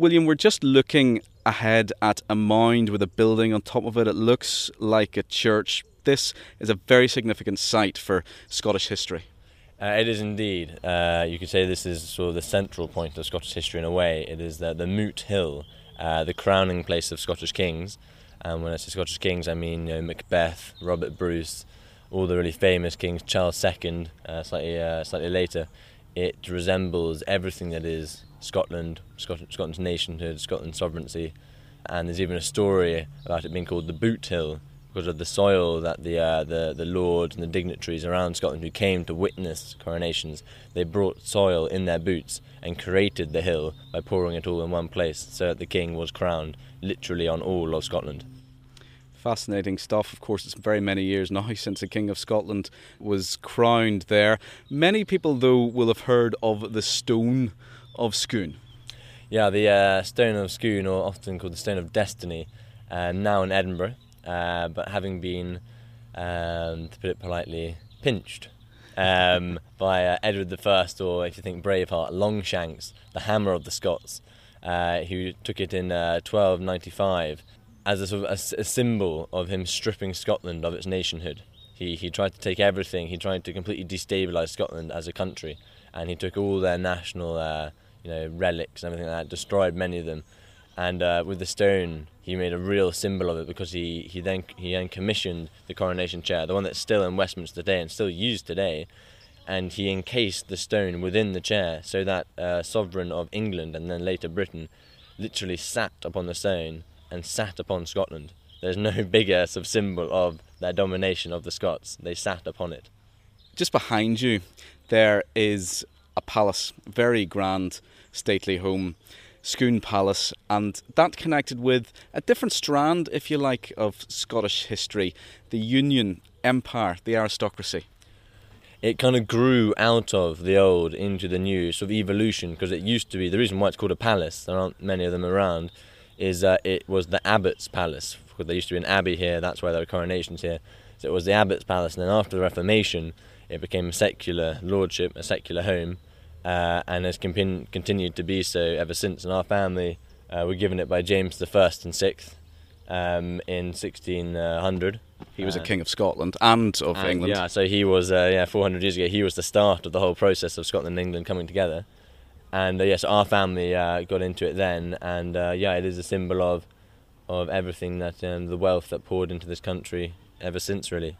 William, we're just looking ahead at a mound with a building on top of it. It looks like a church. This is a very significant site for Scottish history. It is indeed. You could say this is sort of the central point of Scottish history in a way. It is the Moot Hill, the crowning place of Scottish kings. And when I say Scottish kings, I mean Macbeth, Robert Bruce, all the really famous kings, Charles II, slightly later. It resembles everything that is Scotland's nationhood, Scotland's sovereignty. And there's even a story about it being called the Boot Hill, because of the soil that the lords and the dignitaries around Scotland who came to witness coronations, they brought soil in their boots and created the hill by pouring it all in one place so that the king was crowned literally on all of Scotland. Fascinating stuff. Of course, it's very many years now since the King of Scotland was crowned there. Many people, though, will have heard of the Stone of Scone. Yeah, the Stone of Scone, or often called the Stone of Destiny, now in Edinburgh, but having been, to put it politely, pinched by Edward I, or if you think Braveheart, Longshanks, the Hammer of the Scots, who took it in 1295 as a symbol of him stripping Scotland of its nationhood. He tried to take everything. He tried to completely destabilise Scotland as a country, and he took all their national relics and everything like that, destroyed many of them. And with the stone, he made a real symbol of it, because he then commissioned the coronation chair, the one that's still in Westminster today and still used today, and he encased the stone within the chair so that sovereign of England and then later Britain literally sat upon the stone and sat upon Scotland. There's no bigger sort of symbol of their domination of the Scots. They sat upon it. Just behind you there is a palace, very grand, stately home, Scone Palace, and that connected with a different strand, if you like, of Scottish history, the Union, Empire, the aristocracy. It kind of grew out of the old into the new, sort of evolution, because it used to be, the reason why it's called a palace, there aren't many of them around, is that it was the abbot's palace, because there used to be an abbey here, that's why there were coronations here. So it was the abbot's palace, and then after the Reformation, it became a secular lordship, a secular home, and has continued to be so ever since. And our family were given it by James I and VI in 1600. He was a king of Scotland and of England. Yeah, so he was, 400 years ago, he was the start of the whole process of Scotland and England coming together. And so our family got into it then, and it is a symbol of everything that, the wealth that poured into this country ever since, really.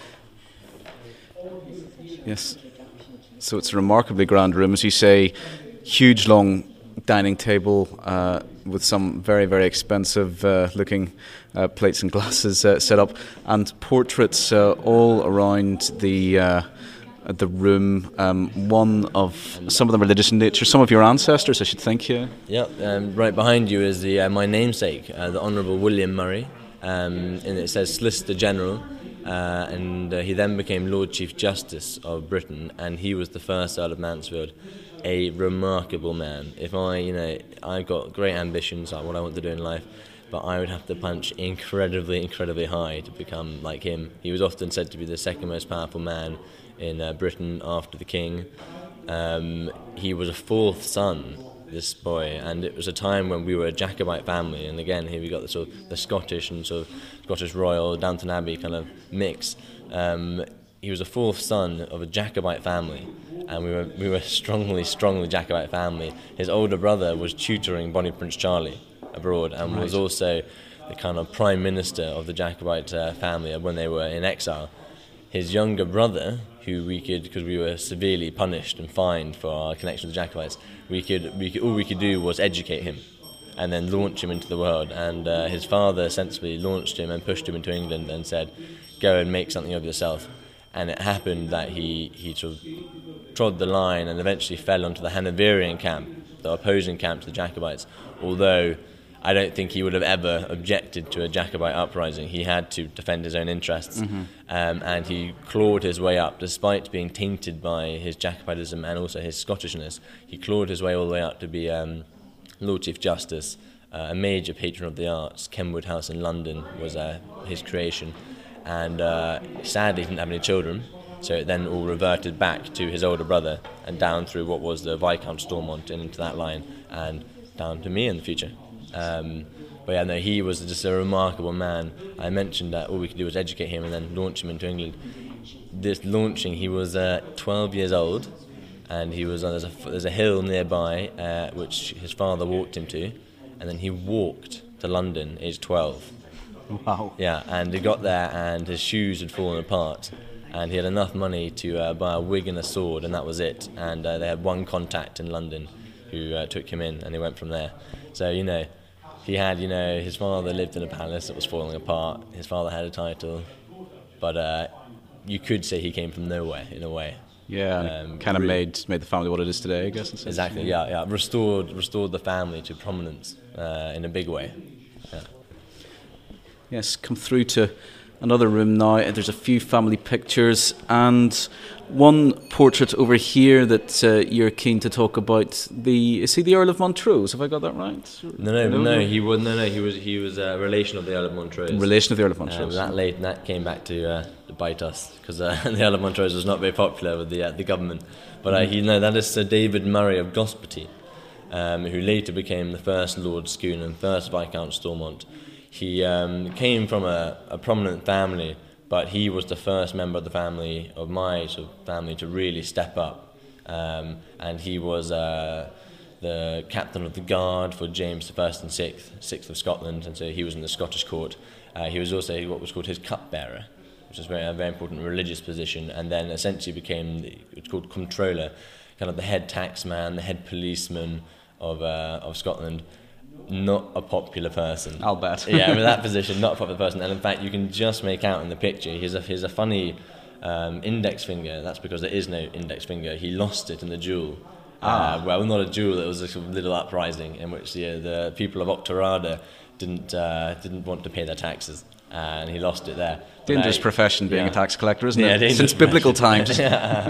Yes. So it's a remarkably grand room, as you say, huge long dining table with some very, very expensive looking plates and glasses set up, and portraits all around the room, one of some of them religious in nature, some of your ancestors, I should think, yeah? Yeah, right behind you is my namesake, the Honourable William Murray, and it says Solicitor General, and he then became Lord Chief Justice of Britain, and he was the first Earl of Mansfield, a remarkable man. If I've got great ambitions, like what I want to do in life, but I would have to punch incredibly, incredibly high to become like him. He was often said to be the second most powerful man in Britain after the king. He was a fourth son, this boy, and it was a time when we were a Jacobite family, and again here we got the sort of the Scottish and sort of Scottish royal Downton Abbey kind of mix. He was a fourth son of a Jacobite family, and we were strongly Jacobite family. His older brother was tutoring Bonnie Prince Charlie abroad, and was also the kind of prime minister of the Jacobite family when they were in exile. His younger brother, who because we were severely punished and fined for our connection with the Jacobites, all we could do was educate him and then launch him into the world. And his father sensibly launched him and pushed him into England and said, go and make something of yourself. And it happened that he sort of trod the line and eventually fell onto the Hanoverian camp, the opposing camp to the Jacobites, although I don't think he would have ever objected to a Jacobite uprising. He had to defend his own interests, and he clawed his way up, despite being tainted by his Jacobitism and also his Scottishness. He clawed his way all the way up to be Lord Chief Justice, a major patron of the arts. Kenwood House in London was his creation, and sadly he didn't have any children, so it then all reverted back to his older brother and down through what was the Viscount Stormont and into that line, and down to me in the future. But yeah, no, he was just a remarkable man. I mentioned that all we could do was educate him and then launch him into England. This launching, he was 12 years old, and he was there's a hill nearby which his father walked him to, and then he walked to London, aged 12. Wow. Yeah, and he got there and his shoes had fallen apart, and he had enough money to buy a wig and a sword, and that was it. And they had one contact in London who took him in, and he went from there. So, he had, his father lived in a palace that was falling apart. His father had a title, but you could say he came from nowhere in a way. Yeah, kind of made the family what it is today, I guess. Exactly. Yeah. Restored the family to prominence in a big way. Yeah. Yes, come through to another room now. There's a few family pictures and one portrait over here that you're keen to talk about. Is he the Earl of Montrose? Have I got that right? No. He was a relation of the Earl of Montrose. Relation of the Earl of Montrose. That came back to bite us because the Earl of Montrose was not very popular with the government. But that is Sir David Murray of Gosparty, who later became the first Lord Scone and first Viscount Stormont. He came from a prominent family, but he was the first member of the family, of my sort of family, to really step up. And he was the captain of the guard for James I and sixth of Scotland, and so he was in the Scottish court. He was also what was called his cupbearer, which is a very important religious position, and then essentially became what's called comptroller, kind of the head taxman, the head policeman of Scotland. Not a popular person. I'll bet. Yeah, with that position, not a popular person. And in fact, you can just make out in the picture, here's a funny index finger. That's because there is no index finger. He lost it in the duel. Well, not a duel, it was a sort of little uprising in which the people of Auchterarder didn't want to pay their taxes. And he lost it there. Dangerous profession, being a tax collector, isn't it? Since biblical times.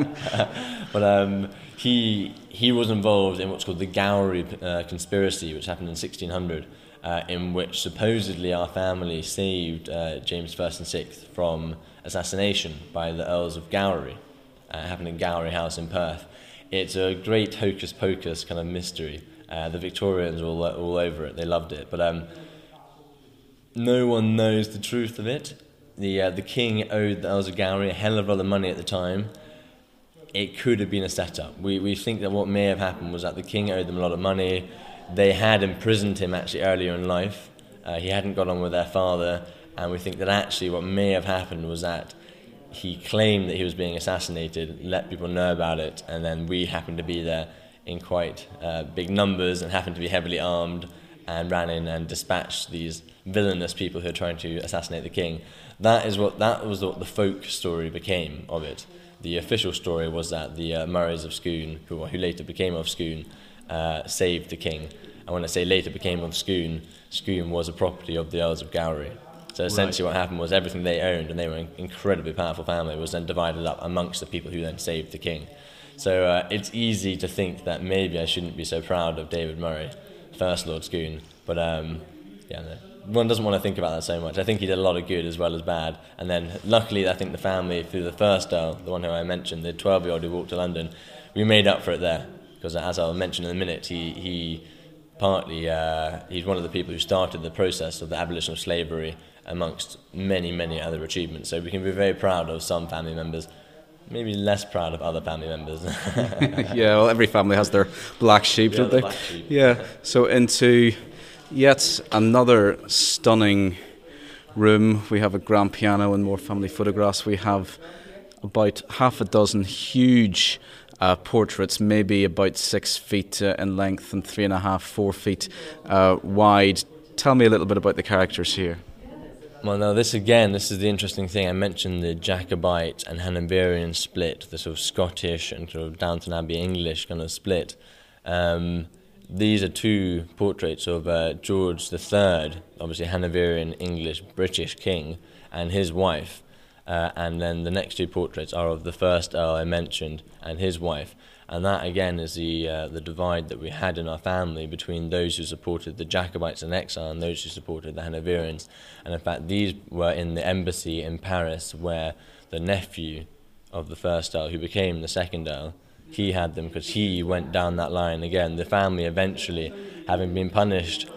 But he was involved in what's called the Gowrie conspiracy, which happened in 1600, in which supposedly our family saved James I and VI from assassination by the Earls of Gowrie. Happened in Gowrie House in Perth. It's a great hocus-pocus kind of mystery. The Victorians were all over it. They loved it. But no one knows the truth of it. The king owed the Earls of Gowrie a hell of a lot of money at the time. It could have been a setup. We think that what may have happened was that the king owed them a lot of money. They had imprisoned him actually earlier in life. He hadn't got on with their father, and we think that actually what may have happened was that he claimed that he was being assassinated, let people know about it, and then we happened to be there in quite big numbers and happened to be heavily armed and ran in and dispatched these villainous people who were trying to assassinate the king. That was what the folk story became of it. The official story was that the Murrays of Scone, who later became of Scone, saved the king. And when I say later became of Scone, Scone was a property of the Earls of Gowrie. So essentially what happened was everything they owned, and they were an incredibly powerful family, was then divided up amongst the people who then saved the king. So it's easy to think that maybe I shouldn't be so proud of David Murray, First Lord Scone, but one doesn't want to think about that so much. I think he did a lot of good as well as bad. And then, luckily, I think the family, through the first Earl, the one who I mentioned, the 12-year-old who walked to London, we made up for it there. Because as I'll mention in a minute, he's one of the people who started the process of the abolition of slavery amongst many, many other achievements. So we can be very proud of some family members, maybe less proud of other family members. Yeah, well, every family has their black sheep, don't they? Black sheep. Yeah, so into yet another stunning room. We have a grand piano and more family photographs. We have about half a dozen huge portraits, maybe about 6 feet in length and 3.5, 4 feet wide. Tell me a little bit about the characters here. Well, now this is the interesting thing. I mentioned the Jacobite and Hanoverian split, the sort of Scottish and sort of Downton Abbey English kind of split. These are two portraits of George III, obviously Hanoverian, English, British king, and his wife. And then the next two portraits are of the first Earl I mentioned and his wife. And that, again, is the divide that we had in our family between those who supported the Jacobites in exile and those who supported the Hanoverians. And in fact, these were in the embassy in Paris, where the nephew of the first Earl, who became the second Earl, he had them because he went down that line again. The family eventually, having been punished